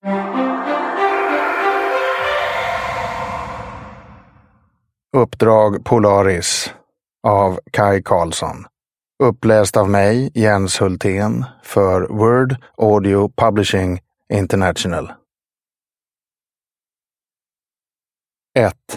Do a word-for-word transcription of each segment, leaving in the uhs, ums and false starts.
Uppdrag Polaris av Kai Karlsson. Uppläst av mig, Jens Hultén, för Word Audio Publishing International. ett.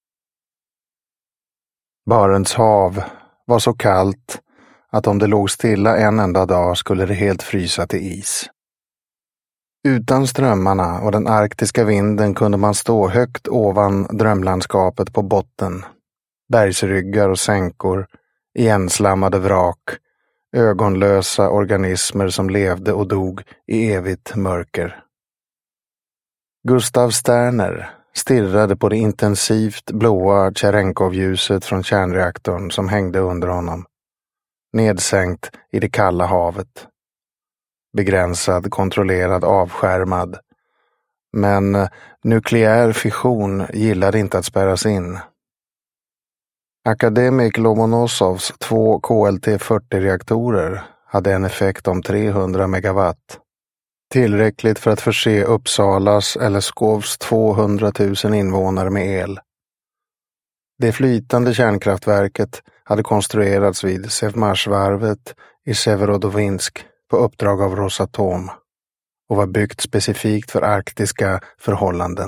Barents hav var så kallt att om det låg stilla en enda dag skulle det helt frysa till is. Utan strömmarna och den arktiska vinden kunde man stå högt ovan drömlandskapet på botten. Bergsryggar och sänkor, igenslammade vrak, ögonlösa organismer som levde och dog i evigt mörker. Gustav Sterner stirrade på det intensivt blåa Cherenkov-ljuset från kärnreaktorn som hängde under honom, nedsänkt i det kalla havet. Begränsad, kontrollerad, avskärmad. Men nukleär fission gillade inte att spärras in. Akademik Lomonosovs två K L T fyrtio-reaktorer hade en effekt om trehundra megawatt. Tillräckligt för att förse Uppsalas eller Skovs tvåhundratusen invånare med el. Det flytande kärnkraftverket hade konstruerats vid Sevmarsvarvet i Severodvinsk på uppdrag av Rosatom och var byggt specifikt för arktiska förhållanden.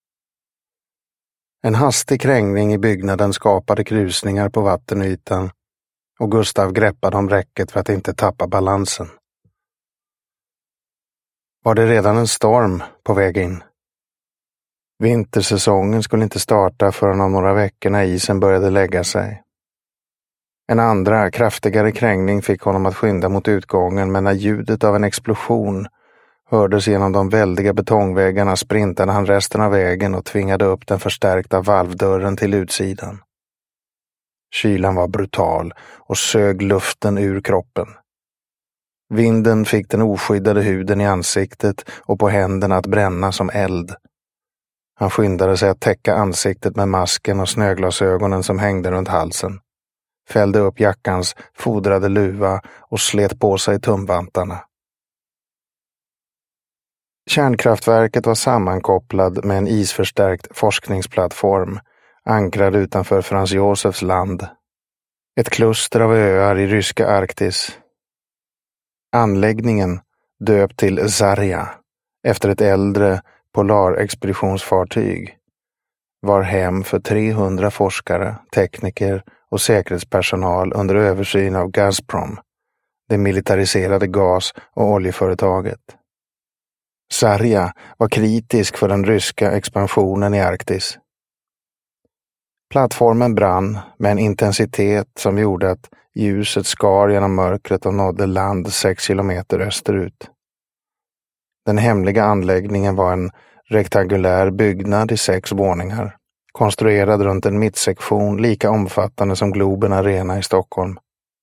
En hastig krängning i byggnaden skapade krusningar på vattenytan och Gustav greppade om räcket för att inte tappa balansen. Var det redan en storm på väg in? Vintersäsongen skulle inte starta förrän om några veckor när isen började lägga sig. En andra, kraftigare krängning fick honom att skynda mot utgången, men när ljudet av en explosion hördes genom de väldiga betongväggarna sprintade han resten av vägen och tvingade upp den förstärkta valvdörren till utsidan. Kylan var brutal och sög luften ur kroppen. Vinden fick den oskyddade huden i ansiktet och på händerna att bränna som eld. Han skyndade sig att täcka ansiktet med masken och snöglasögonen som hängde runt halsen. Fällde upp jackans fodrade luva och slet på sig tumvantarna. Kärnkraftverket var sammankopplad med en isförstärkt forskningsplattform ankrad utanför Frans Josefs land. Ett kluster av öar i ryska Arktis. Anläggningen, döpt till Zarja efter ett äldre polarexpeditionsfartyg, var hem för trehundra forskare, tekniker och säkerhetspersonal under översyn av Gazprom, det militariserade gas- och oljeföretaget. Zarja var kritisk för den ryska expansionen i Arktis. Plattformen brann med en intensitet som gjorde att ljuset skar genom mörkret och nådde land sex kilometer österut. Den hemliga anläggningen var en rektangulär byggnad i sex våningar, konstruerad runt en mittsektion lika omfattande som Globen Arena i Stockholm.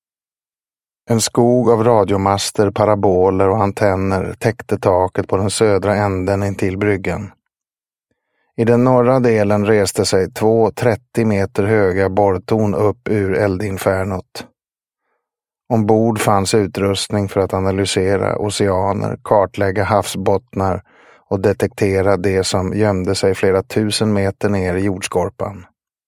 En skog av radiomaster, paraboler och antenner täckte taket på den södra änden intill bryggan. I den norra delen reste sig två trettio meter höga borrtorn upp ur eldinfernot. Ombord fanns utrustning för att analysera oceaner, kartlägga havsbottnar och detektera det som gömde sig flera tusen meter ner i jordskorpan.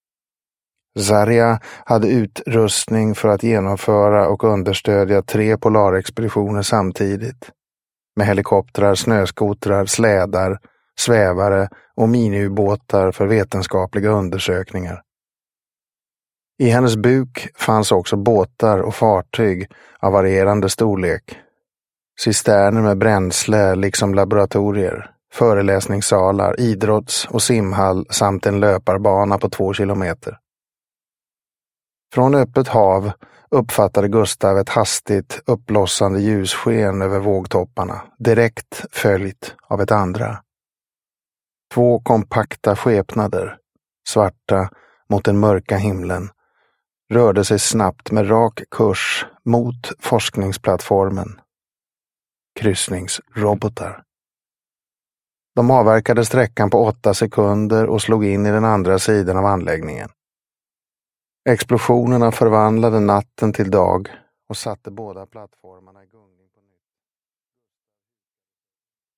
Zarja hade utrustning för att genomföra och understödja tre polarexpeditioner samtidigt, med helikoptrar, snöskotrar, slädar, svävare och miniubåtar för vetenskapliga undersökningar. I hennes buk fanns också båtar och fartyg av varierande storlek, cisterner med bränsle liksom laboratorier, föreläsningssalar, idrotts- och simhall samt en löparbana på två kilometer. Från öppet hav uppfattade Gustav ett hastigt uppblossande ljussken över vågtopparna, direkt följt av ett andra. Två kompakta skepnader, svarta mot den mörka himlen, rörde sig snabbt med rak kurs mot forskningsplattformen. Kryssningsrobotar. De avverkade sträckan på åtta sekunder och slog in i den andra sidan av anläggningen. Explosionerna förvandlade natten till dag och satte båda plattformarna i gung.